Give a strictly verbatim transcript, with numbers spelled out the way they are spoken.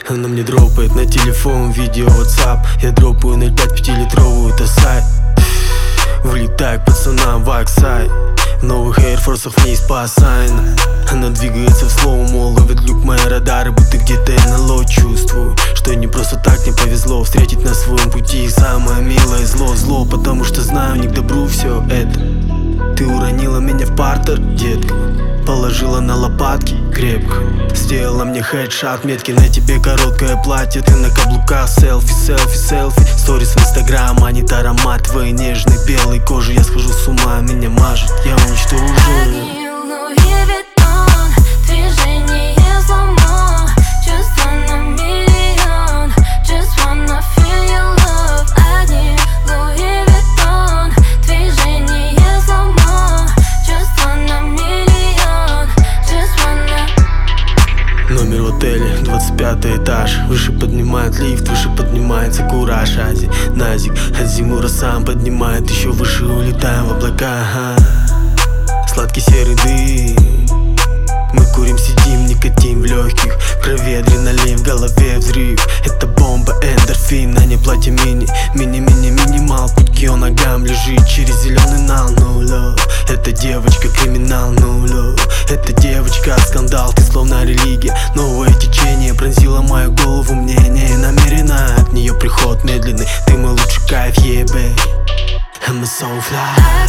Она мне дропает на телефон видео WhatsApp. Я дропаю ноль пять пятилитровую тасай. Вылетаю к пацанам в Аксай. В новых Air Force'ах вниз по Асайну. Она двигается в слоумо, ловит люк мои радары, будто где-то я на ло. Чувствую, что не просто так мне повезло встретить на своем пути самое милое зло. Зло, потому что знаю, не к добру все это. Ты уронила меня в партер, детка, положила на лопатки крепко. Сделала мне хедшот, метки на тебе короткое платье. Ты на каблуках, селфи, селфи, селфи. Сторис в инстаграм, манит аромат твоей нежной белой кожи. Я схожу с ума, меня мажет, я уничтожу. Номер в отеле, двадцать пятый этаж. Выше поднимает лифт, выше поднимается кураж. Ази, Назик, от Зимура сам поднимает. Еще выше улетаем в облака. Ага. Сладкий серый дым. Мы курим, сидим, никотин в легких. В крови адреналин, в голове взрыв. Это бомба, эндорфин, а не платье мини. Мини-мини, минимал, путь к ее ногам лежит через зеленый нал. No love. Эта девочка криминал, no love. Эта девочка скандал, ты словно религия. Новое течение пронзило мою голову. Мне не намерена от нее приход медленный. Ты мой лучший кайф, yeah, babe. I'm so fly.